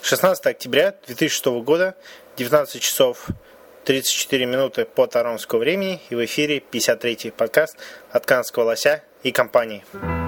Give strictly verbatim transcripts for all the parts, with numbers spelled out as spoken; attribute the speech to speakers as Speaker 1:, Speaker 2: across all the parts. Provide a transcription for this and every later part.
Speaker 1: шестнадцатого октября две тысячи шестого года, девятнадцать часов тридцать четыре минуты по торонскому времени, и в эфире пятьдесят третий подкаст от Канадского лося и компании.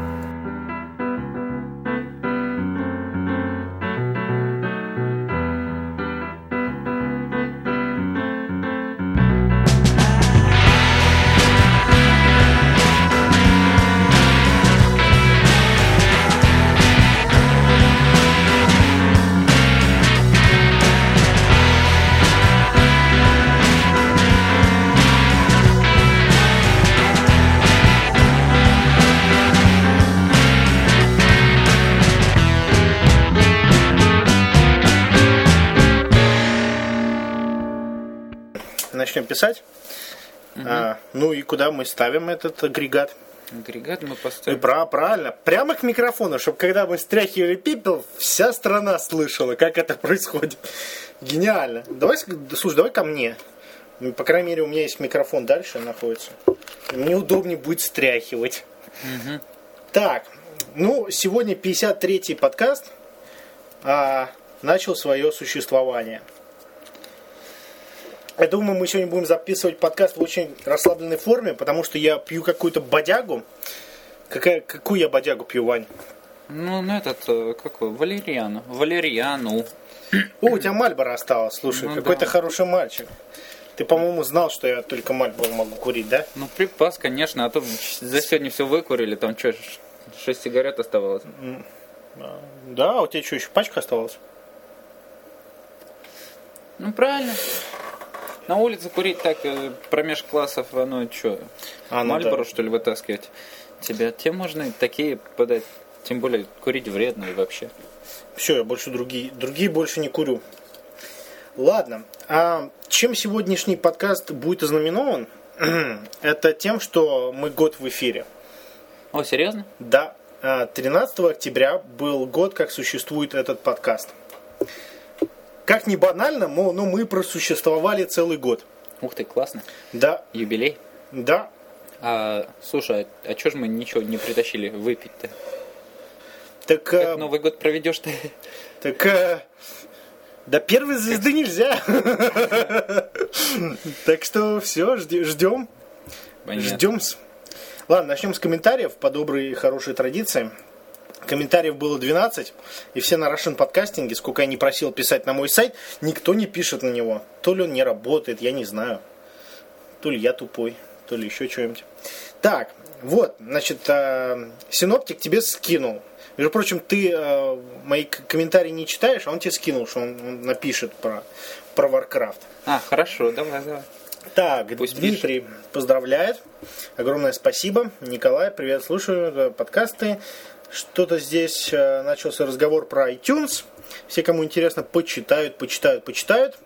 Speaker 1: Начнем писать. Угу. А, ну и куда мы ставим этот агрегат?
Speaker 2: Агрегат мы поставим.
Speaker 1: И про, правильно, прямо к микрофону, чтобы когда мы стряхивали пепел, вся страна слышала, как это происходит. Гениально. Давай, слушай, давай ко мне. По крайней мере, у меня есть микрофон дальше находится. Мне удобнее будет стряхивать. Угу. Так, ну, сегодня пятьдесят третий подкаст а, начал свое существование. Я думаю, мы сегодня будем записывать подкаст в очень расслабленной форме, потому что я пью какую-то бодягу. Какая, какую я бодягу пью, Вань?
Speaker 2: Ну, ну этот, какой, валериану. Валериану.
Speaker 1: О, у тебя Мальборо осталось, слушай, ну, какой да. Ты хороший мальчик. Ты, по-моему, знал, что я только Мальборо могу курить, да?
Speaker 2: Ну, припас, конечно, а то за сегодня все выкурили, там что, шесть сигарет оставалось.
Speaker 1: Да, а у тебя что, еще пачка оставалась?
Speaker 2: Ну, правильно. На улице курить так, промеж классов, оно что, а, ну Мальборо, да. Что ли, вытаскивать тебя? Тем можно и такие подать, тем более курить вредно и вообще.
Speaker 1: Все, я больше другие, другие больше не курю. Ладно, а чем сегодняшний подкаст будет ознаменован? Это тем, что мы год в эфире.
Speaker 2: О, серьезно?
Speaker 1: Да, тринадцатого октября был год, как существует этот подкаст. Как ни банально, но, но мы просуществовали целый год.
Speaker 2: Ух ты, классно.
Speaker 1: Да.
Speaker 2: Юбилей?
Speaker 1: Да.
Speaker 2: А, слушай, а, а чё же мы ничего не притащили выпить-то?
Speaker 1: Так...
Speaker 2: Как а... Новый год проведешь ты?
Speaker 1: Так... А... До первой звезды нельзя. Так что все, ждем. Ждем. Ладно, начнем с комментариев по доброй и хорошей традиции. Комментариев было двенадцать, и все на Russian подкастинге, сколько я не просил писать на мой сайт, никто не пишет на него. То ли он не работает, я не знаю. То ли я тупой, то ли еще что-нибудь. Так, вот, значит, э, Синоптик тебе скинул. Между прочим, ты э, мои комментарии не читаешь, а он тебе скинул, что он, он напишет про, про Warcraft.
Speaker 2: А, хорошо, давай, давай.
Speaker 1: Так,
Speaker 2: пусть
Speaker 1: Дмитрий пишет. Поздравляет. Огромное спасибо. Николай, привет, слушаю подкасты. Что-то здесь э, начался разговор про iTunes. Все, кому интересно, почитают, почитают, почитают.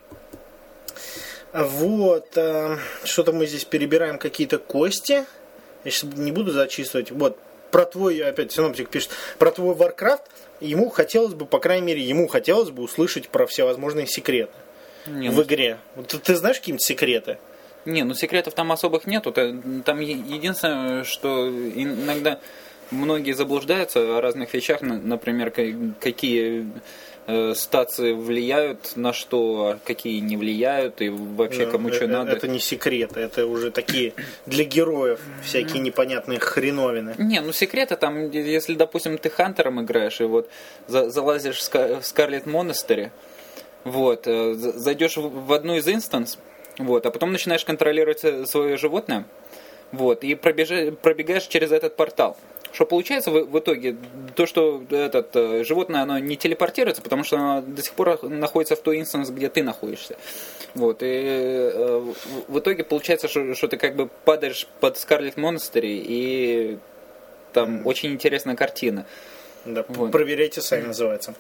Speaker 1: Вот. Э, что-то мы здесь перебираем какие-то кости. Я сейчас не буду зачитывать. Вот. Про твой, опять Синоптик пишет, про твой Warcraft. Ему хотелось бы, по крайней мере, ему хотелось бы услышать про всевозможные секреты не, в ну... игре. Вот, ты, ты знаешь какие-нибудь секреты?
Speaker 2: Не, ну секретов там особых нету. Там единственное, что иногда... Многие заблуждаются о разных вещах, например, какие э, стации влияют на что, а какие не влияют, и вообще кому
Speaker 1: ну,
Speaker 2: что
Speaker 1: это,
Speaker 2: надо.
Speaker 1: Это не секрет, это уже такие для героев всякие непонятные хреновины.
Speaker 2: Не, ну секреты там, если, допустим, ты хантером играешь, и вот залазишь в Скарлет Монастыре, вот, зайдешь в одну из инстанс, вот, а потом начинаешь контролировать свое животное, вот, и пробежаешь, пробегаешь через этот портал. Что получается в, в итоге? То, что этот, э, животное оно не телепортируется, потому что оно до сих пор находится в той инстанс, где ты находишься. Вот, и э, в, в итоге получается, что, что ты как бы падаешь под Скарлет Монастыри, и там mm. очень интересная картина.
Speaker 1: Да, вот. Проверяйте сами, называется.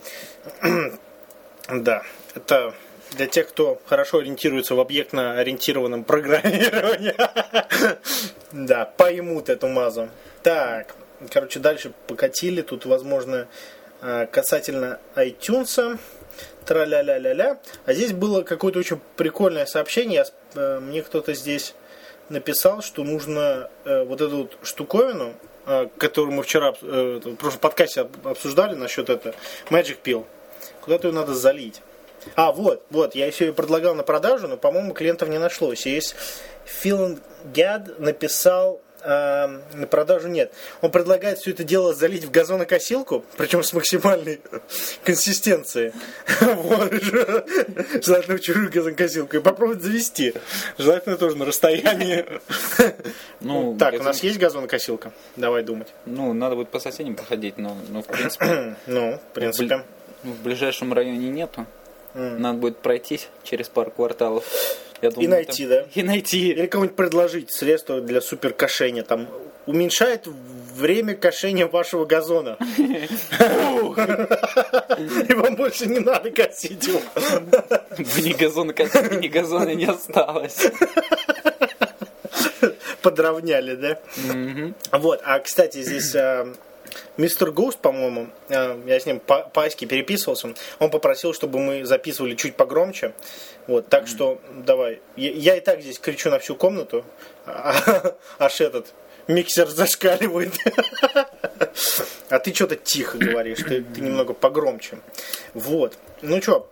Speaker 1: Да, это для тех, кто хорошо ориентируется в объектно-ориентированном программировании. Да, поймут эту мазу. Так. Короче, дальше покатили. Тут, возможно, касательно iTunes. Тра-ля-ля-ля-ля. А здесь было какое-то очень прикольное сообщение. Мне кто-то здесь написал, что нужно вот эту вот штуковину, которую мы вчера в прошлом подкасте обсуждали насчет этого, Magic Pill. Куда-то ее надо залить. А, вот, вот, я еще ее предлагал на продажу, но, по-моему, клиентов не нашлось. И есть Phil Gad написал, э, на продажу нет. Он предлагает все это дело залить в газонокосилку, причем с максимальной консистенцией. Желательно в чужую газонокосилку. И попробовать завести. Желательно тоже на расстоянии. Ну, так, у нас есть газонокосилка? Давай думать.
Speaker 2: Ну, надо будет по соседям походить, но, в принципе...
Speaker 1: Ну, в принципе...
Speaker 2: В ближайшем районе нету. Mm. Надо будет пройтись через пару кварталов.
Speaker 1: Я думаю, и найти, там... да?
Speaker 2: И найти.
Speaker 1: Или кому-нибудь предложить средства для супер кошения. Там уменьшает время кошения вашего газона. И вам больше не надо косить его.
Speaker 2: Ни газона косить, ни газона не осталось.
Speaker 1: Подровняли, да? Вот, а, кстати, здесь... Мистер Гоуст, по-моему, я с ним по аське переписывался, он попросил, чтобы мы записывали чуть погромче. Вот, так mm-hmm. что давай. Я, я и так здесь кричу на всю комнату, а, аж этот миксер зашкаливает. А ты что-то тихо говоришь, ты, ты немного погромче. Вот. Ну что,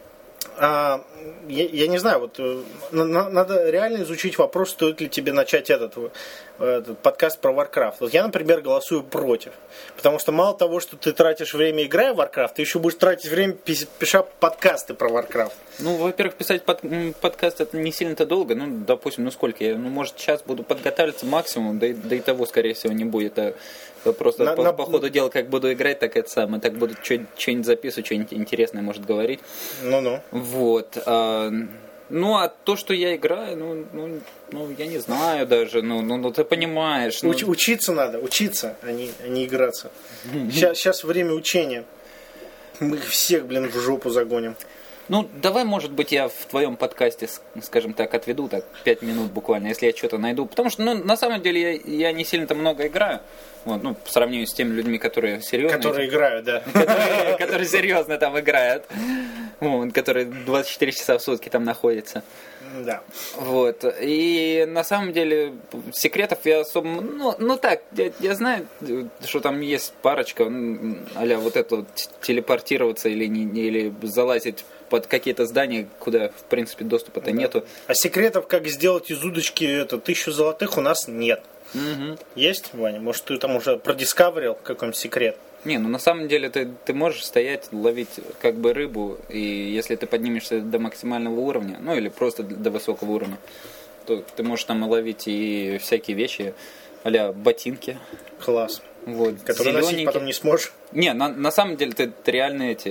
Speaker 1: а, я, я не знаю, вот на, надо реально изучить вопрос, стоит ли тебе начать этот, этот подкаст про Warcraft. Вот я, например, голосую против. Потому что мало того, что ты тратишь время, играя в Warcraft, ты еще будешь тратить время, пиша подкасты про Warcraft.
Speaker 2: Ну, во-первых, писать под, подкаст это не сильно-то долго. Ну, допустим, ну сколько я, ну, может, сейчас буду подготавливаться максимум, да и, да и того, скорее всего, не будет. А просто на, по, на... по ходу дела, как буду играть, так это самое, так буду что-нибудь записывать, что-нибудь интересное, может, говорить.
Speaker 1: Ну-ну.
Speaker 2: Вот. А, ну, а то, что я играю, ну, ну, ну я не знаю даже, ну, ну, ну ты понимаешь. Ну...
Speaker 1: Уч, учиться надо, учиться, а не, а не играться. Сейчас, сейчас время учения. Мы их всех, блин, в жопу загоним.
Speaker 2: Ну, давай, может быть, я в твоем подкасте, скажем так, отведу так пять минут буквально, если я что-то найду. Потому что, ну, на самом деле, я, я не сильно-то много играю. Вот, ну, по сравнению с теми людьми, которые серьезно...
Speaker 1: Которые играют, да.
Speaker 2: Которые, которые серьезно там играют. Вот, которые двадцать четыре часа в сутки там находятся.
Speaker 1: Да.
Speaker 2: Вот. И на самом деле секретов я особо... Ну, ну так, я, я знаю, что там есть парочка, а-ля вот это вот телепортироваться или, не, или залазить под какие-то здания, куда, в принципе, доступа-то да. нету.
Speaker 1: А секретов, как сделать из удочки это, тысячу золотых, у нас нет.
Speaker 2: Угу.
Speaker 1: Есть, Ваня? Может, ты там уже продискаверил какой-нибудь секрет?
Speaker 2: Не, ну на самом деле ты, ты можешь стоять, ловить как бы рыбу, и если ты поднимешься до максимального уровня, ну или просто до высокого уровня, то ты можешь там ловить и всякие вещи, а-ля ботинки.
Speaker 1: Класс.
Speaker 2: Вот,
Speaker 1: которые носить потом не сможешь.
Speaker 2: Не, на, на самом деле ты, ты реально эти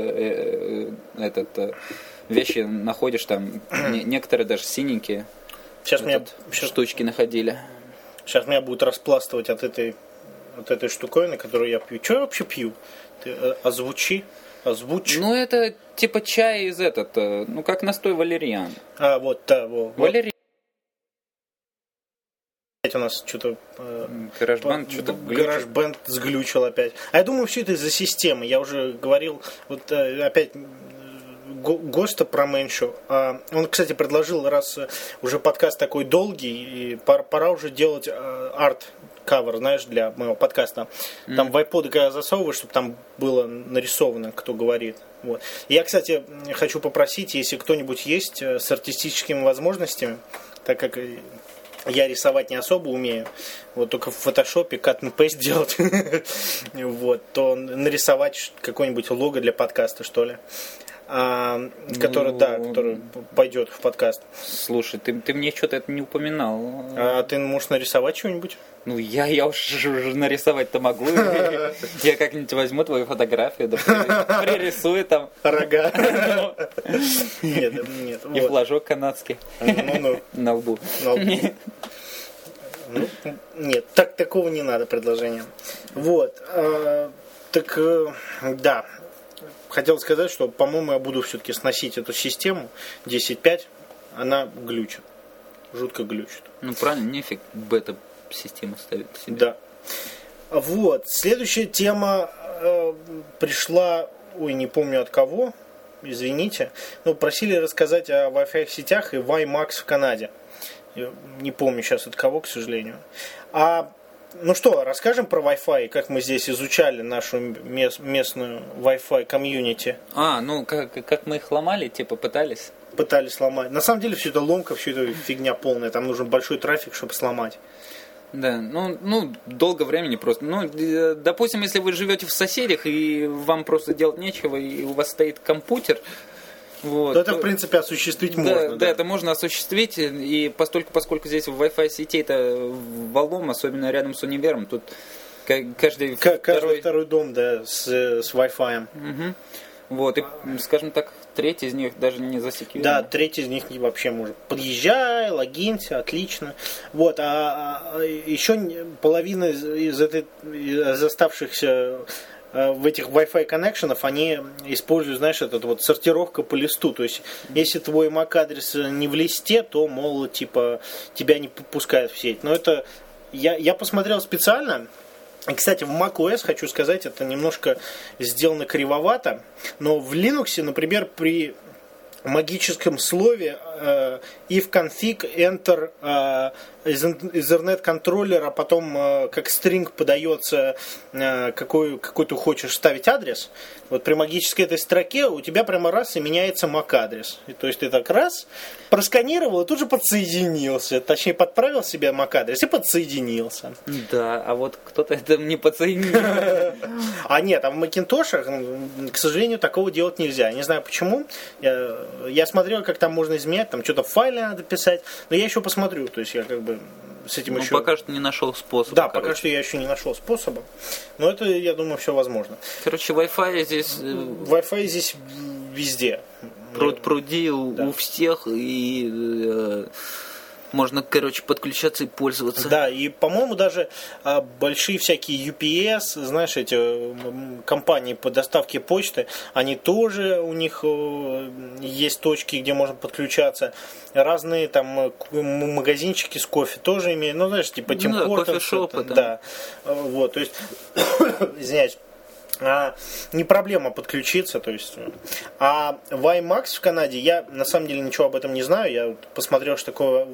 Speaker 2: э, э, этот, э, вещи находишь там, не, некоторые даже синенькие.
Speaker 1: Сейчас меня
Speaker 2: сейчас... штучки находили.
Speaker 1: Сейчас меня будут распластывать от этой от этой штуковины, которую я пью. Что я вообще пью? Ты озвучи, озвучь.
Speaker 2: Ну это типа чай из этот, ну как настой валериан.
Speaker 1: А вот, да, вот.
Speaker 2: Валериан.
Speaker 1: У нас что-то
Speaker 2: GarageBand что-то
Speaker 1: GarageBand сглючил опять. А я думаю, все это из-за системы. Я уже говорил, вот опять Госта про Мэншу. Он, кстати, предложил, раз уже подкаст такой долгий, и пора уже делать арт-кавер, знаешь, для моего подкаста. Там mm. в iPod, когда засовываешь, чтобы там было нарисовано, кто говорит. Вот. Я, кстати, хочу попросить, если кто-нибудь есть с артистическими возможностями, так как я рисовать не особо умею, вот только в фотошопе cut and paste делать, вот, то нарисовать какое-нибудь лого для подкаста, что ли. А, который, ну, да, который пойдет в подкаст.
Speaker 2: Слушай, ты, ты мне что-то это не упоминал.
Speaker 1: А ты можешь нарисовать что-нибудь?
Speaker 2: Ну, я, я уж нарисовать-то могу. Я как-нибудь возьму твою фотографию, да пририсую там.
Speaker 1: Рога. Нет, нет.
Speaker 2: И флажок канадский на лбу.
Speaker 1: Нет, так такого не надо предложения. Вот. Так, да. Хотел сказать, что, по-моему, я буду все-таки сносить эту систему десять пять. Она глючит. Жутко глючит.
Speaker 2: Ну, правильно, нефиг бета-систему ставить себе.
Speaker 1: Да. Вот. Следующая тема э, пришла, ой, не помню от кого, извините, но просили рассказать о Wi-Fi сетях и WiMAX в Канаде. Я не помню сейчас от кого, к сожалению. А ну что, расскажем про Wi-Fi, как мы здесь изучали нашу мест, местную Wi-Fi комьюнити.
Speaker 2: А, ну как, как мы их ломали, типа пытались?
Speaker 1: Пытались сломать. На самом деле все это ломка, все это фигня полная. Там нужен большой трафик, чтобы сломать.
Speaker 2: Да, ну, ну, долго времени просто. Ну, допустим, если вы живете в соседях, и вам просто делать нечего, и у вас стоит компьютер, вот,
Speaker 1: то это, в принципе, осуществить
Speaker 2: да,
Speaker 1: можно.
Speaker 2: Да, да, это можно осуществить, и постольку, поскольку здесь в Wi-Fi сети это валом, особенно рядом с универом, тут каждый,
Speaker 1: К- каждый
Speaker 2: второй...
Speaker 1: второй дом, да, с, с Wi-Fi.
Speaker 2: Угу. Вот, и, скажем так, третий из них даже не засекьюрен.
Speaker 1: Да, третий из них вообще может. Подъезжай, логинься, отлично. Вот, а, а еще половина из, из, этой, из оставшихся в этих Wi-Fi коннекшенов, они используют, знаешь, этот вот сортировка по листу. То есть, если твой эм эй си-адрес не в листе, то, мол, типа, тебя не пускают в сеть. Но это, я, я посмотрел специально. И, кстати, в macOS, хочу сказать, это немножко сделано кривовато. Но в Linux, например, при магическом слове э, if config enter э, из Ethernet контроллера, потом э, как стринг подается, э, какой, какой ты хочешь ставить адрес, вот при магической этой строке у тебя прямо раз и меняется эм эй си-адрес. И, то есть ты так раз просканировал и тут же подсоединился, точнее подправил себе эм эй си-адрес и подсоединился.
Speaker 2: Да, а вот кто-то это не подсоединил.
Speaker 1: А нет, а в Macintosh, к сожалению, такого делать нельзя. Не знаю почему. Я, я смотрел, как там можно изменять, там что-то в файле надо писать, но я еще посмотрю, то есть я как бы с этим
Speaker 2: ну,
Speaker 1: еще...
Speaker 2: пока что не нашел способа.
Speaker 1: Да,
Speaker 2: короче.
Speaker 1: пока что я еще не нашел способа, но это, я думаю, все возможно.
Speaker 2: Короче, Wi-Fi здесь...
Speaker 1: Wi-Fi здесь везде.
Speaker 2: Пруд пруди у, да. у всех, и э, можно, короче, подключаться и пользоваться.
Speaker 1: Да, и, по-моему, даже а, большие всякие ю пи эс, знаешь, эти м, компании по доставке почты, они тоже, у них э, есть точки, где можно подключаться. Разные там магазинчики с кофе тоже имеют, ну, знаешь, типа Тим
Speaker 2: ну,
Speaker 1: Хортонс.
Speaker 2: кофе-шопы,
Speaker 1: да.
Speaker 2: да.
Speaker 1: Вот, то есть, извиняюсь. А, не проблема подключиться, то есть. А WiMAX в Канаде, я на самом деле ничего об этом не знаю. Я посмотрел, что такое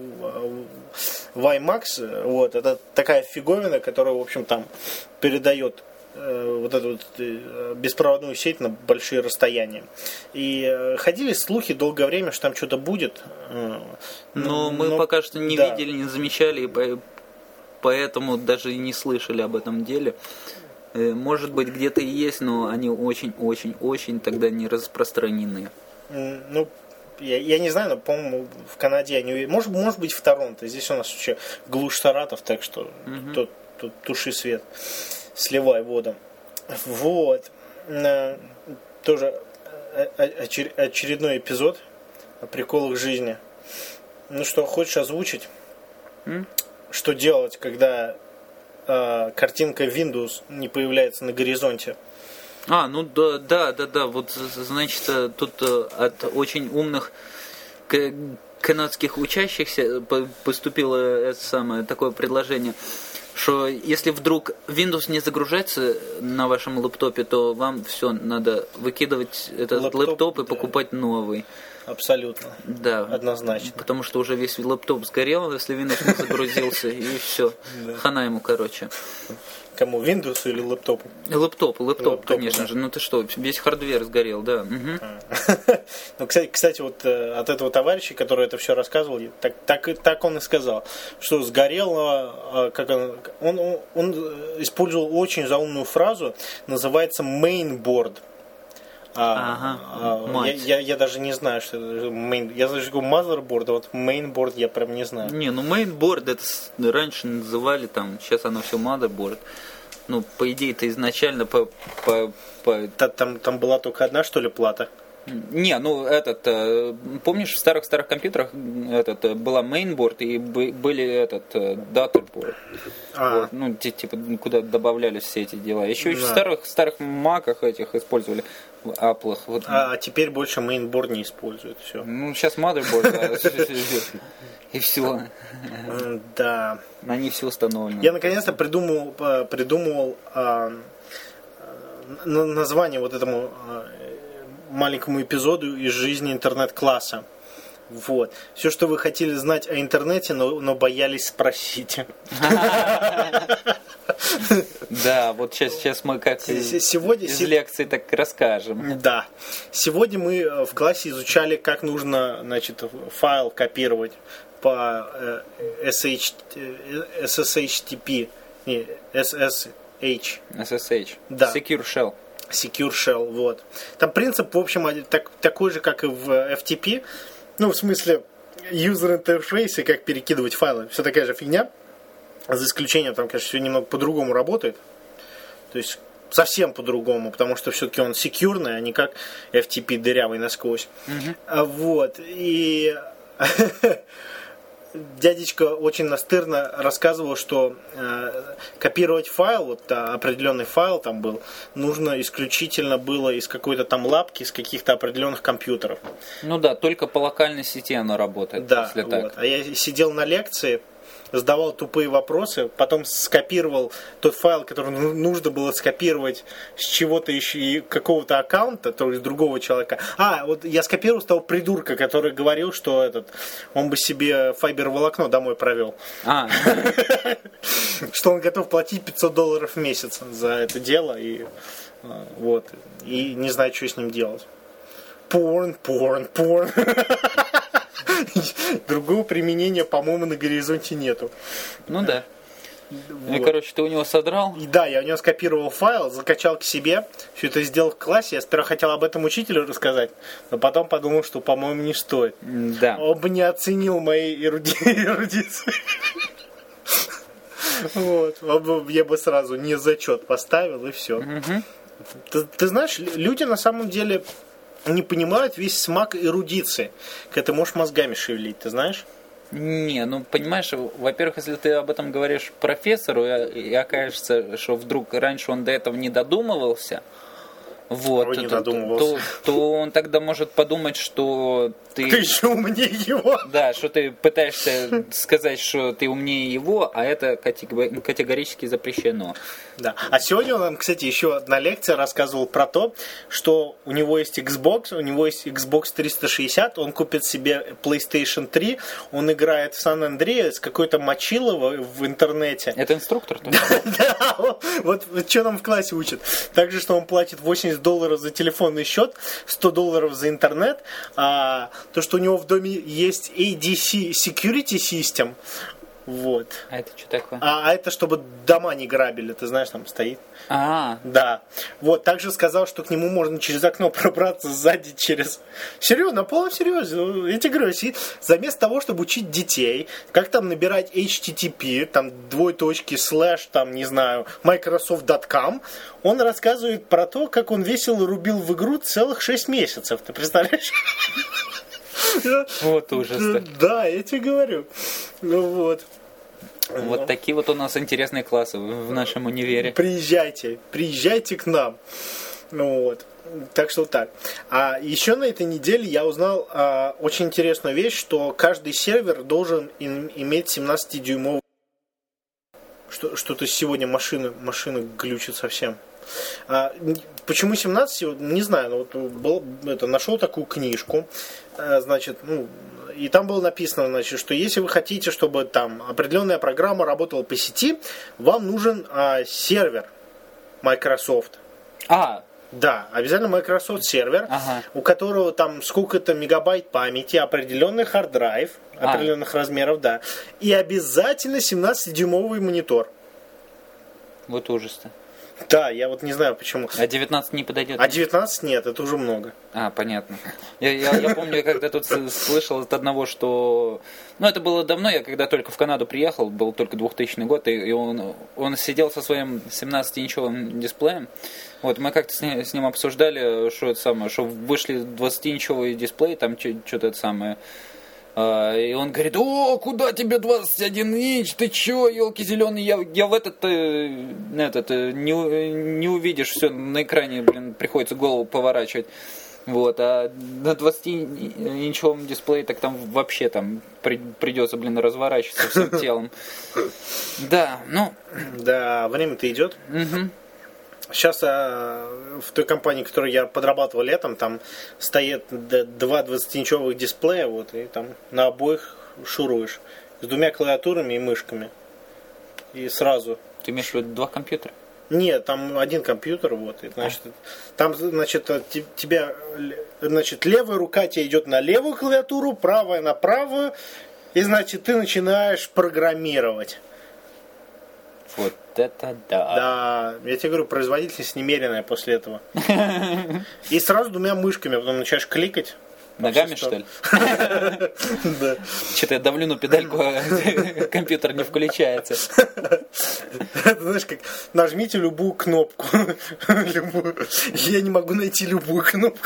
Speaker 1: WiMAX. Вот, это такая фиговина, которая, в общем, там передает э, вот эту вот, э, беспроводную сеть на большие расстояния. И э, ходили слухи долгое время, что там что-то будет. Э,
Speaker 2: но, но мы но, пока что не да. видели, не замечали, и поэтому даже и не слышали об этом деле. Может быть, где-то и есть, но они очень-очень-очень тогда не распространены.
Speaker 1: Ну, я, я не знаю, но, по-моему, в Канаде я не уверен. Может, может быть, в Торонто. Здесь у нас вообще глушь Саратов, так что угу. тут, тут туши свет, сливай воду. Вот. Тоже очередной эпизод о приколах жизни. Ну что, хочешь озвучить? М? Что делать, когда... картинка Windows не появляется на горизонте?
Speaker 2: А, ну да, да, да, да. Вот, значит, тут от очень умных канадских учащихся поступило это самое такое предложение, что если вдруг Windows не загружается на вашем лэптопе, то вам все надо выкидывать этот лэптоп, лэптоп и да. покупать новый.
Speaker 1: Абсолютно.
Speaker 2: Да.
Speaker 1: Однозначно.
Speaker 2: Потому что уже весь лэптоп сгорел, если Windows не загрузился, и все. Хана ему, короче.
Speaker 1: Кому, Windows или лэптопу?
Speaker 2: Лэптоп, лэптоп, конечно же. Ну ты что, весь хардвер сгорел, да.
Speaker 1: Ну, кстати, вот от этого товарища, который это все рассказывал, так, так, так он и сказал, что сгорело, как он, он, он использовал очень заумную фразу, называется mainboard. А, ага, я, я, я даже не знаю, что это main, я даже говорю motherboard, а вот mainboard я прям не знаю.
Speaker 2: Не, ну mainboard это раньше называли там, сейчас оно все motherboard. Ну, по идее, это изначально по... по, по...
Speaker 1: Там, там была только одна, что ли, плата?
Speaker 2: Не, ну этот, помнишь, в старых-старых компьютерах этот, была mainboard и были этот databoard.
Speaker 1: А.
Speaker 2: Вот, ну, типа, куда добавлялись все эти дела. Еще да. в старых старых маках этих использовали, в аплах. Вот.
Speaker 1: А теперь больше mainboard не используют. Все.
Speaker 2: Ну, сейчас motherboard, и все.
Speaker 1: Да.
Speaker 2: На них все установлено.
Speaker 1: Я наконец-то придумал, придумывал название вот этому маленькому эпизоду из жизни интернет-класса. Вот. Все, что вы хотели знать о интернете, но, но боялись спросить.
Speaker 2: Да, вот сейчас, сейчас мы как
Speaker 1: Сегодня,
Speaker 2: из лекции так расскажем.
Speaker 1: Да. Сегодня мы в классе изучали, как нужно, значит, файл копировать по эс эс эйч ти пи, не, эс эс эйч.
Speaker 2: эс эс эйч.
Speaker 1: Да.
Speaker 2: Secure Shell.
Speaker 1: Secure Shell, вот. Там принцип, в общем, так, такой же, как и в эф ти пи. Ну, в смысле, user interface и как перекидывать файлы. Все такая же фигня. За исключением, там, конечно, все немного по-другому работает. То есть, совсем по-другому, потому что все-таки он секьюрный, а не как эф ти пи дырявый насквозь. Mm-hmm. Вот. И дядечка очень настырно рассказывал, что э, копировать файл, вот а, определенный файл там был, нужно исключительно было из какой-то там лапки, из каких-то определенных компьютеров.
Speaker 2: Ну да, только по локальной сети оно работает.
Speaker 1: Да,
Speaker 2: если
Speaker 1: вот.
Speaker 2: Так.
Speaker 1: А я сидел на лекции, задавал тупые вопросы, потом скопировал тот файл, который нужно было скопировать с чего-то еще и какого-то аккаунта, то есть другого человека. А, вот я скопировал с того придурка, который говорил, что этот, он бы себе файбер-волокно домой провел.
Speaker 2: А.
Speaker 1: Что он готов платить пятьсот долларов в месяц за это дело, и вот, и не знает, что с ним делать. Порн, порн, порн. Другого применения, по-моему, на горизонте нету.
Speaker 2: Ну да. Вот. И, короче, ты у него содрал?
Speaker 1: И да, я у него скопировал файл, закачал к себе, все это сделал в классе. Я сперва хотел об этом учителю рассказать, но потом подумал, что, по-моему, не стоит.
Speaker 2: Да.
Speaker 1: Он бы не оценил моей эрудиции. Вот. Я бы сразу не зачет поставил, и все. Ты знаешь, люди на самом деле не понимают весь смак эрудиции. Когда ты можешь мозгами шевелить, ты знаешь?
Speaker 2: Не, ну понимаешь, во-первых, если ты об этом говоришь профессору, и, и окажется, что вдруг раньше он до этого не додумывался, вот,
Speaker 1: не
Speaker 2: то,
Speaker 1: додумывался.
Speaker 2: То, то он тогда может подумать, что ты...
Speaker 1: Ты еще умнее его.
Speaker 2: Да, что ты пытаешься сказать, что ты умнее его, а это категорически запрещено.
Speaker 1: Да. А сегодня он нам, кстати, еще одна лекция рассказывал про то, что у него есть Xbox, у него есть Xbox триста шестьдесят, он купит себе PlayStation три, он играет в Сан-Андреас, какой-то мочилово в интернете.
Speaker 2: Это инструктор?
Speaker 1: Да, вот что нам в классе учат. Также, что он платит восемьдесят долларов за телефонный счет, сто долларов за интернет, а то, что у него в доме есть эй ди си Security System. Вот.
Speaker 2: А это что такое?
Speaker 1: А, а это чтобы дома не грабили, ты знаешь, там стоит.
Speaker 2: А.
Speaker 1: Да. Вот, также сказал, что к нему можно через окно пробраться сзади через... Серьезно, на полном серьезе. Я тебе говорю, заместо того, чтобы учить детей, как там набирать эйч ти ти пи, там двоеточки, слэш, там, не знаю, майкрософт точка ком, он рассказывает про то, как он весело рубил в игру целых шесть месяцев. Ты представляешь?
Speaker 2: Вот ужас.
Speaker 1: Да, я тебе говорю. Ну вот.
Speaker 2: Вот такие вот у нас интересные классы в нашем универе.
Speaker 1: Приезжайте, приезжайте к нам. Ну вот. Так что так. А еще на этой неделе я узнал а, очень интересную вещь, что каждый сервер должен им, иметь семнадцатидюймовый. Что, что-то сегодня машины, машины глючат совсем. А, почему семнадцать? Не знаю, но вот был, это, нашел такую книжку, а, значит, ну, и там было написано, значит, что если вы хотите, чтобы там определенная программа работала по сети, вам нужен а, сервер Microsoft.
Speaker 2: А,
Speaker 1: да, обязательно Microsoft сервер,
Speaker 2: ага.
Speaker 1: у которого там сколько-то мегабайт памяти, определенный хард-драйв,
Speaker 2: а.
Speaker 1: определенных размеров, да, и обязательно семнадцатидюймовый монитор.
Speaker 2: Вот ужас-то.
Speaker 1: Да, я вот не знаю почему.
Speaker 2: А девятнадцать не подойдет?
Speaker 1: А девятнадцать нет, это уже много.
Speaker 2: А, понятно. Я, я, я помню, я когда тут слышал от одного, что... Ну, это было давно, я когда только в Канаду приехал, был только двухтысячный год, и, и он, он сидел со своим семнадцатиинчевым дисплеем. Вот, мы как-то с ним, с ним обсуждали, что это самое, что вышли двадцатиинчевый дисплей, там что-то это самое... И он говорит: о, куда тебе двадцать один инч, ты чё, елки зеленые, я, я в этот, этот не, не увидишь, все на экране, блин, приходится голову поворачивать. Вот, а на двадцатиинчевом дисплее так там вообще там при, придется, блин, разворачиваться всем телом. Да, ну...
Speaker 1: Да, время-то идет.
Speaker 2: Угу.
Speaker 1: Сейчас а, в той компании, в которой я подрабатывал летом, там стоят два двадцатиинчевых дисплея, вот, и там на обоих шуруешь. С двумя клавиатурами и мышками. И сразу
Speaker 2: Ты имеешь в виду два компьютера?
Speaker 1: Нет, там один компьютер, вот, и, значит, а. там, значит, тебя, значит, левая рука тебе идет на левую клавиатуру, правая на правую, и, значит, ты начинаешь программировать.
Speaker 2: Вот это да.
Speaker 1: Да, я тебе говорю, производительность немеренная после этого. И сразу двумя мышками, потом начинаешь кликать.
Speaker 2: Ногами, что ли? Да. Что-то я давлю на педальку, а компьютер не включается.
Speaker 1: Знаешь, как нажмите любую кнопку. Я не могу найти любую кнопку.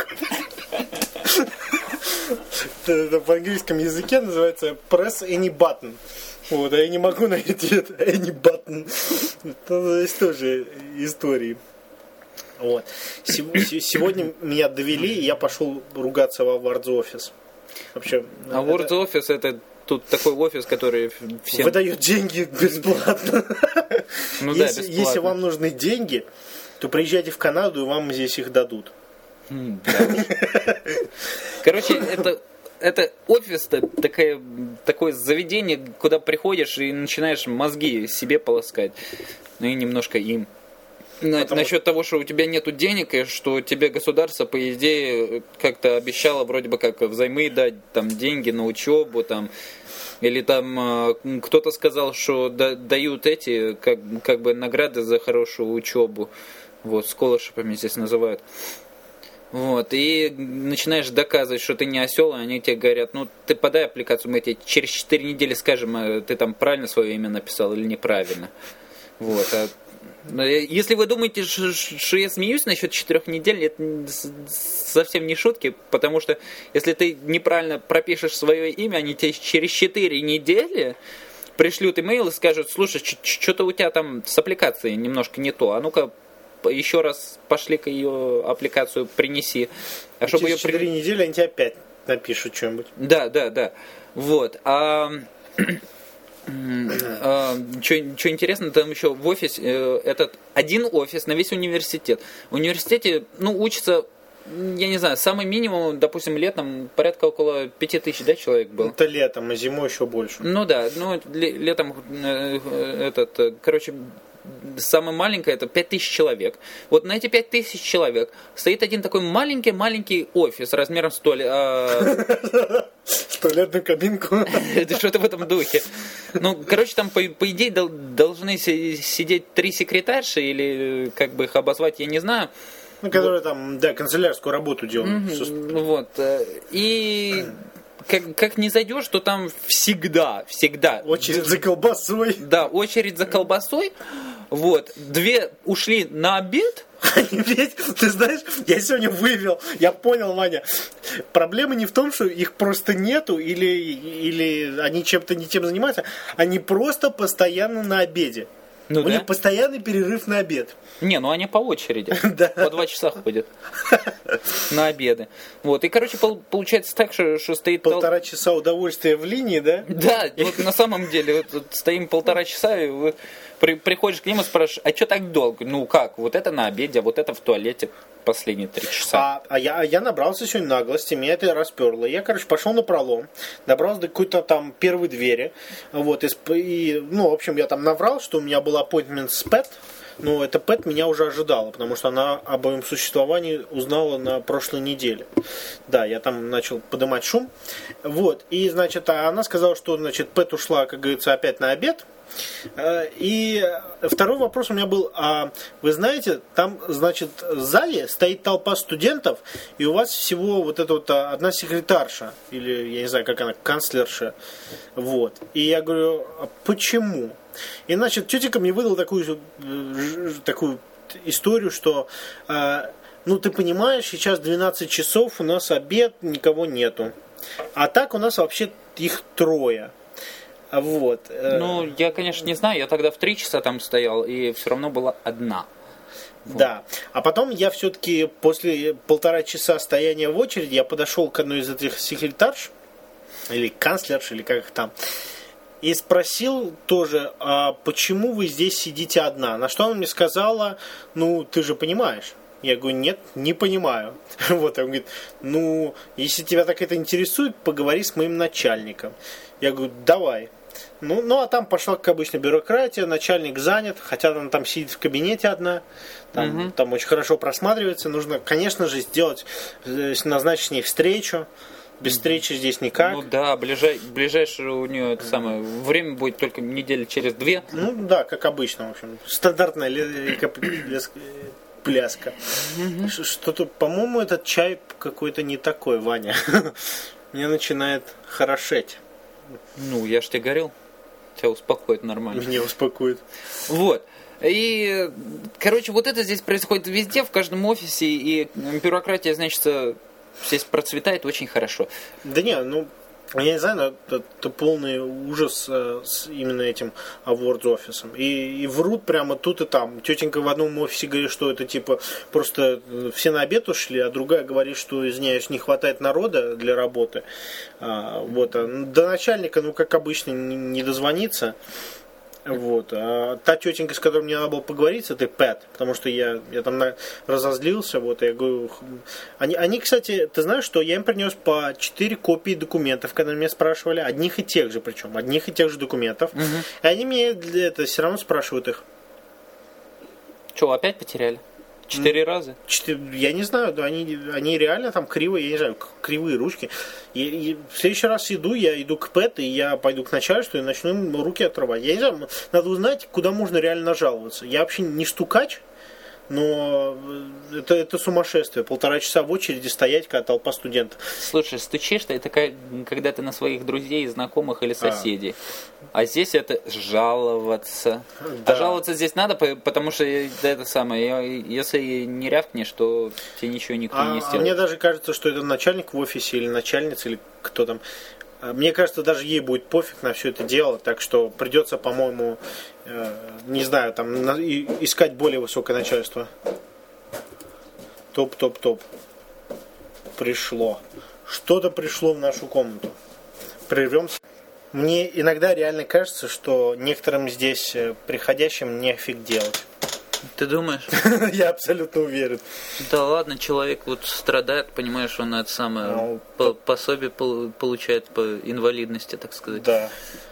Speaker 1: Это в английском языке называется press any button. Вот, а я не могу найти это any button. Это есть тоже истории. Вот. Сегодня меня довели, и я пошел ругаться во WordOffice. Вообще,
Speaker 2: а WordOffice это... это тут такой офис, который всем...
Speaker 1: выдает деньги бесплатно.
Speaker 2: Ну да,
Speaker 1: если,
Speaker 2: бесплатно.
Speaker 1: Если вам нужны деньги, то приезжайте в Канаду, и вам здесь их дадут.
Speaker 2: Mm, да. Короче, это... Это офис, такое, такое заведение, куда приходишь и начинаешь мозги себе полоскать. Ну и немножко им. Потому... Насчет того, что у тебя нету денег, и что тебе государство, по идее, как-то обещало вроде бы как взаймы дать там, деньги на учебу, там, или там кто-то сказал, что да, дают эти как, как бы награды за хорошую учебу. Вот, сколоршипами здесь называют. Вот, и начинаешь доказывать, что ты не осел, и они тебе говорят, ну, ты подай аппликацию, мы тебе через четыре недели скажем, ты там правильно свое имя написал или неправильно. Вот, а если вы думаете, что я смеюсь насчет четырех недель, это совсем не шутки, потому что если ты неправильно пропишешь свое имя, они тебе через четыре недели пришлют имейл и скажут, слушай, что-то у тебя там с аппликацией немножко не то, а ну-ка, еще раз пошли-ка ее аппликацию принеси.
Speaker 1: А чтобы через четыре ее... недели они тебе опять напишут что-нибудь.
Speaker 2: Да, да, да. Вот. А, а, что интересно, там еще в офисе, этот один офис на весь университет. В университете, ну, учатся, я не знаю, самый минимум, допустим, летом порядка около пяти тысяч, да, человек был?
Speaker 1: Это летом, а зимой еще больше.
Speaker 2: Ну да, ну летом этот, короче, самое маленькое это пять тысяч человек. Вот на эти пять тысяч человек стоит один такой маленький-маленький офис размером с туалет. А...
Speaker 1: туалетную кабинку.
Speaker 2: Это что-то в этом духе. Ну, короче, там, по, по идее, дол- должны сидеть три секретарши, или как бы их обозвать, я не знаю.
Speaker 1: Ну, которые вот. Там, да, канцелярскую работу делают.
Speaker 2: Mm-hmm. Вот. И... Как, как не зайдешь, то там всегда, всегда.
Speaker 1: Очередь за колбасой.
Speaker 2: Да, очередь за колбасой. Вот. Две ушли на обед.
Speaker 1: Ведь, ты знаешь, я сегодня вывел, я понял, Ваня, проблема не в том, что их просто нету, или, или они чем-то не тем занимаются, они просто постоянно на обеде. Ну, У да? них постоянный перерыв на обед.
Speaker 2: Не, ну они по очереди. По два часа ходят на обеды. Вот. И, короче, получается так, что, что стоит...
Speaker 1: Полтора часа удовольствия в линии, да?
Speaker 2: Да, вот на самом деле, вот, вот стоим полтора часа, и вы при, приходишь к ним и спрашиваешь, а что так долго? Ну как, вот это на обеде, а вот это в туалете последние три часа.
Speaker 1: А, а, я, а я набрался сегодня наглости, меня это расперло. Я, короче, пошел на пролом, добрался до какой-то там первой двери. Вот, и, и, ну, в общем, я там наврал, что у меня был appointment с Пэт. Но эта Пэт меня уже ожидала, потому что она об моем существовании узнала на прошлой неделе. Да, я там начал поднимать шум. Вот, и, значит, она сказала, что, значит, Пэт ушла, как говорится, опять на обед. И второй вопрос у меня был, а вы знаете, там, значит, в зале стоит толпа студентов, и у вас всего вот эта вот одна секретарша, или, я не знаю, как она, канцлерша, вот. И я говорю, а почему? И, значит, тетенька мне выдала такую, такую историю, что, ну, ты понимаешь, сейчас двенадцать часов, у нас обед, никого нету. А так у нас вообще их трое. Вот.
Speaker 2: Ну, я, конечно, не знаю, я тогда в три часа там стоял, и все равно была одна.
Speaker 1: Вот. Да. А потом я все-таки после полтора часа стояния в очереди, я подошел к одной из этих секретарш, или канцлерш, или как их там, и спросил тоже, а почему вы здесь сидите одна? На что она мне сказала, ну, ты же понимаешь. Я говорю, нет, не понимаю. Вот, он говорит, ну, если тебя так это интересует, поговори с моим начальником. Я говорю, давай. Ну, ну, а там пошла, как обычно, бюрократия, начальник занят, хотя она там сидит в кабинете одна, там, угу. там очень хорошо просматривается. Нужно, конечно же, сделать, назначить с ней встречу. Без встречи здесь никак.
Speaker 2: Ну да, ближай, ближайшее у нее это самое время будет только недели через две.
Speaker 1: Ну да, как обычно, в общем. Стандартная пляска. Угу. Что-то, по-моему, этот чай какой-то не такой, Ваня. Мне начинает хорошеть.
Speaker 2: Ну, я ж тебе говорил. Тебя успокоит нормально.
Speaker 1: Меня успокоит.
Speaker 2: Вот. И, короче, вот это здесь происходит везде, в каждом офисе, и бюрократия, значит, здесь процветает очень хорошо.
Speaker 1: Да не, ну, я не знаю, но это, это полный ужас э, с именно этим Awards офисом. И, и врут прямо тут и там. Тетенька в одном офисе говорит, что это типа просто все на обед ушли, а другая говорит, что, извиняюсь, не хватает народа для работы. А, вот, а до начальника, ну, как обычно, не, не дозвониться. Вот. А та тетенька, с которой мне надо было поговорить, это Пэт, потому что я, я там на, разозлился, вот, я говорю, они, они, кстати, ты знаешь, что я им принес по четыре копии документов, когда меня спрашивали, одних и тех же, причем, одних и тех же документов, угу. И они мне для этого все равно спрашивают их.
Speaker 2: Что, опять потеряли? Четыре mm. раза?
Speaker 1: Четыре, я не знаю, да, они, они реально там кривые, я не знаю, кривые ручки. И, и в следующий раз иду, я иду к Пэт, и я пойду к начальству и начну им руки отрывать. Я не знаю, надо узнать, куда можно реально нажаловаться. Я вообще не стукач, но это, это сумасшествие. Полтора часа в очереди стоять, когда толпа студентов.
Speaker 2: Слушай, стучишь, это когда ты на своих друзей, знакомых или соседей. А, а здесь это жаловаться. Да. А жаловаться здесь надо, потому что это самое, если не рявкнешь, то тебе ничего никто а, не сделает.
Speaker 1: А мне даже кажется, что это начальник в офисе или начальница, или кто там. Мне кажется, даже ей будет пофиг на все это дело, так что придется, по-моему, э, не знаю, там на, и, искать более высокое начальство. Топ-топ-топ. Пришло. Что-то пришло в нашу комнату. Прервемся. Мне иногда реально кажется, что некоторым здесь приходящим нефиг делать.
Speaker 2: Ты думаешь?
Speaker 1: Я абсолютно уверен.
Speaker 2: Да ладно, человек вот страдает, понимаешь, он это самое ну, по, пособие получает по инвалидности, так сказать.
Speaker 1: Да.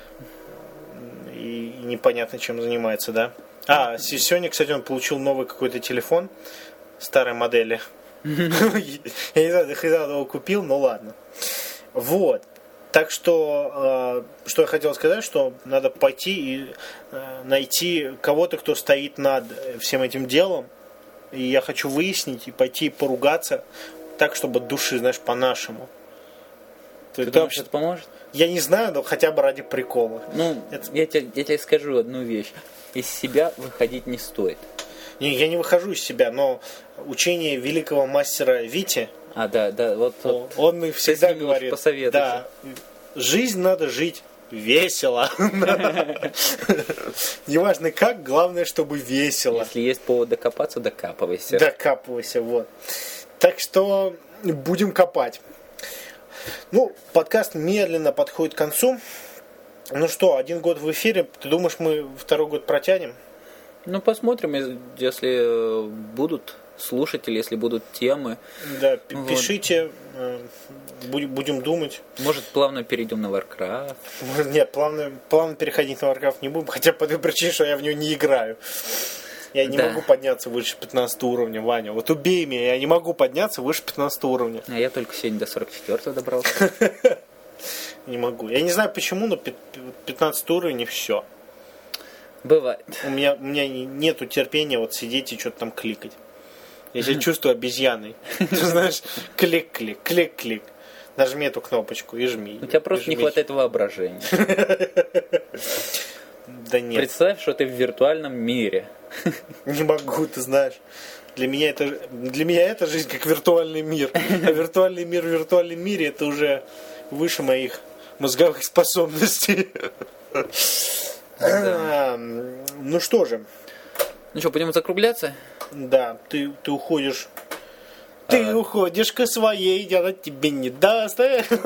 Speaker 1: И непонятно, чем занимается, да? А, сегодня, кстати, он получил новый какой-то телефон старой модели. Я не знаю, до хрена его купил, но ладно. Вот. Так что, э, что я хотел сказать, что надо пойти и э, найти кого-то, кто стоит над всем этим делом. И я хочу выяснить и пойти поругаться так, чтобы от души, знаешь, по-нашему.
Speaker 2: Ты, Ты думаешь, это поможет?
Speaker 1: Я не знаю, но хотя бы ради прикола.
Speaker 2: Ну, это... я, тебе, я тебе скажу одну вещь. Из себя выходить не стоит.
Speaker 1: Не, я не выхожу из себя, но учение великого мастера Вити...
Speaker 2: А, да, да, вот, вот
Speaker 1: он всегда говорит, да, жизнь надо жить весело. Неважно как, главное, чтобы весело.
Speaker 2: Если есть повод докопаться, докапывайся.
Speaker 1: Докапывайся, вот. Так что будем копать. Ну, подкаст медленно подходит к концу. Ну что, один год в эфире, ты думаешь, мы второй год протянем?
Speaker 2: Ну, посмотрим, если будут слушатели, если будут темы.
Speaker 1: Да, пишите, вот. Будем думать.
Speaker 2: Может, плавно перейдем на Warcraft?
Speaker 1: Нет, плавно, плавно переходить на Warcraft не будем, хотя по той причине, что я в него не играю. Я не да. могу подняться выше пятнадцатого уровня, Ваня. Вот убей меня, я не могу подняться выше пятнадцатого уровня.
Speaker 2: А я только сегодня до сорок четвёртого добрался.
Speaker 1: Не могу. Я не знаю почему, но пятнадцатый уровень и все.
Speaker 2: Бывает.
Speaker 1: У меня, у меня нету терпения вот сидеть и что-то там кликать. Я себя чувствую обезьяной. Ты знаешь, клик-клик, клик-клик. Нажми эту кнопочку и жми.
Speaker 2: У тебя просто не хватает воображения.
Speaker 1: Да нет.
Speaker 2: Представь, что ты в виртуальном мире.
Speaker 1: Не могу, ты знаешь. Для меня это, для меня это жизнь как виртуальный мир. А виртуальный мир в виртуальном мире это уже выше моих мозговых способностей. Да. Ну что же.
Speaker 2: Ну что, будем закругляться?
Speaker 1: Да, ты, ты уходишь. Ты а... уходишь к своей, она тебе не даст.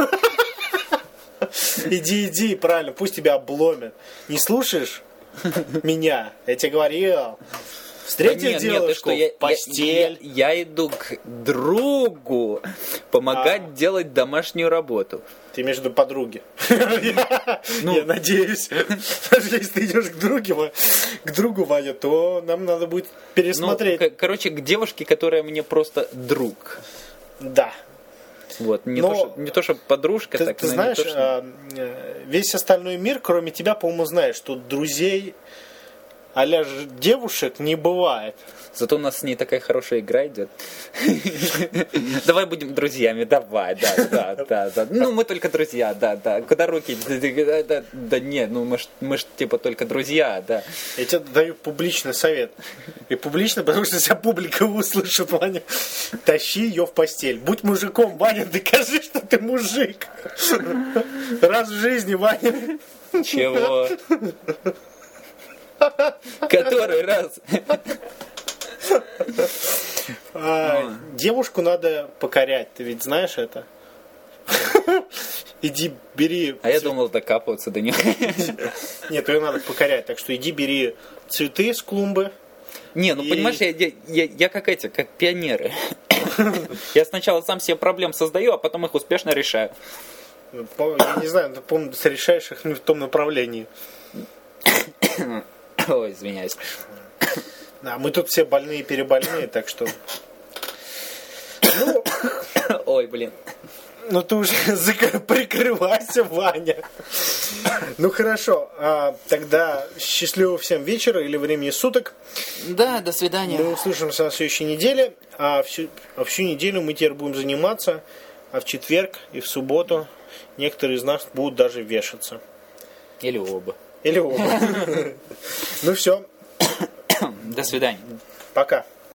Speaker 1: Иди, иди, правильно, пусть тебя обломят. Не слушаешь меня? Я тебе говорил. Встретил
Speaker 2: нет,
Speaker 1: девушку,
Speaker 2: нет,
Speaker 1: в постель.
Speaker 2: Я, я, я иду к другу помогать а. делать домашнюю работу.
Speaker 1: Ты имеешь в виду подруги? Ну, я надеюсь. Даже если ты идешь к другу, к другу, Ваня, то нам надо будет пересмотреть.
Speaker 2: Ну, короче, к девушке, которая мне просто друг.
Speaker 1: Да.
Speaker 2: Вот, не, Но, то, что, не то, что подружка,
Speaker 1: ты,
Speaker 2: так
Speaker 1: ты знаешь,
Speaker 2: то, что...
Speaker 1: весь остальной мир, кроме тебя, по-моему, знает, что друзей а-ля девушек не бывает.
Speaker 2: Зато у нас с ней такая хорошая игра идет. Давай будем друзьями, давай, да, да, да, да. Ну, мы только друзья, да, да. Куда руки? Да, да нет, ну мы ж, мы ж типа только друзья, да.
Speaker 1: Я тебе даю публичный совет. И публично, потому что вся публика услышит, Ваня. Тащи ее в постель. Будь мужиком, Ваня, докажи, что ты мужик. Раз в жизни, Ваня.
Speaker 2: Чего? Который раз?
Speaker 1: А, девушку надо покорять, ты ведь знаешь это? Иди бери...
Speaker 2: А я думал докапываться до нее.
Speaker 1: Нет, ее надо покорять, так что иди бери цветы с клумбы.
Speaker 2: Не, ну и... понимаешь, я, я, я, я как эти, как пионеры. Я сначала сам себе проблем создаю, а потом их успешно решаю.
Speaker 1: Я не знаю, ты, по-моему, решаешь их не в том направлении.
Speaker 2: Ой, извиняюсь.
Speaker 1: Да, мы тут все больные и перебольные, так что... Ну...
Speaker 2: Ой, блин.
Speaker 1: Ну ты уже прикрывайся, Ваня. Ну хорошо, а, тогда счастливого всем вечера или времени суток.
Speaker 2: Да, до свидания.
Speaker 1: Мы услышимся на следующей неделе, а всю, а всю неделю мы теперь будем заниматься, а в четверг и в субботу некоторые из нас будут даже вешаться.
Speaker 2: Или оба.
Speaker 1: Или оба. Ну все.
Speaker 2: До свидания.
Speaker 1: Пока.